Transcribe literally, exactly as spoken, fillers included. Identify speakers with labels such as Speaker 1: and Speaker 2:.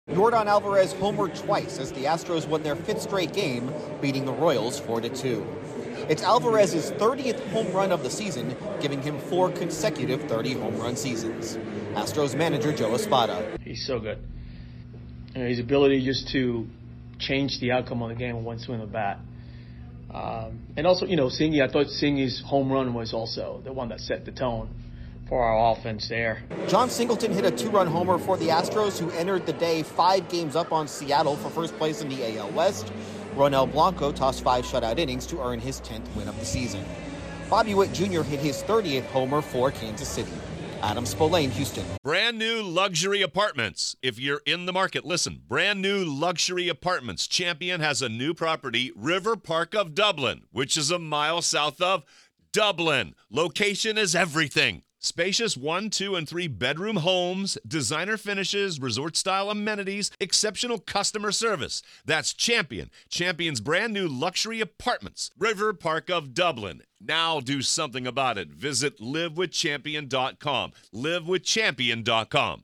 Speaker 1: Yordan Alvarez homered twice as the Astros won their fifth straight game, beating the Royals four to two. It's Alvarez's thirtieth home run of the season, giving him four consecutive thirty home run seasons. Astros manager Joe Espada.
Speaker 2: He's so good. And his ability just to change the outcome of the game with one swing of the bat. Um, and also, you know, Singy, I thought Singy's home run was also the one that set the tone for our offense there.
Speaker 1: John Singleton hit a two-run homer for the Astros, who entered the day five games up on Seattle for first place in the A L West. Ronel Blanco tossed five shutout innings to earn his tenth win of the season. Bobby Witt Junior hit his thirtieth homer for Kansas City. Adam Spolane, Houston.
Speaker 3: Brand new luxury apartments. If you're in the market, listen. Brand new luxury apartments. Champion has a new property, River Park of Dublin, which is a mile south of Dublin. Location is everything. Spacious one, two, and three bedroom homes, designer finishes, resort-style amenities, exceptional customer service. That's Champion. Champion's brand new luxury apartments. River Park of Dublin. Now do something about it. Visit live with champion dot com. live with champion dot com.